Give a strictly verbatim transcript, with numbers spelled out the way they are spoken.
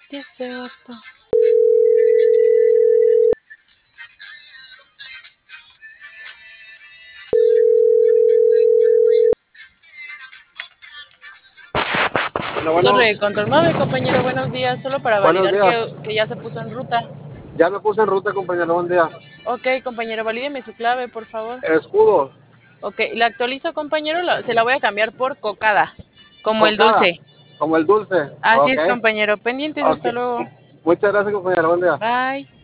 Dice vato. Bueno, bueno, Torre de control nueve, compañero, buenos días. Solo para buenos validar que, días. que ya se puso en ruta. Ya me puse en ruta, compañero. Buen día. Ok, compañero, valídeme su clave, por favor. Escudo, Ok, la actualizo, compañero. La- se la voy a cambiar por cocada, como el cocada, dulce. como el dulce. Así Ok, es, compañero. Pendientes, ok. hasta luego. Muchas gracias, compañero. Buen día. Bye.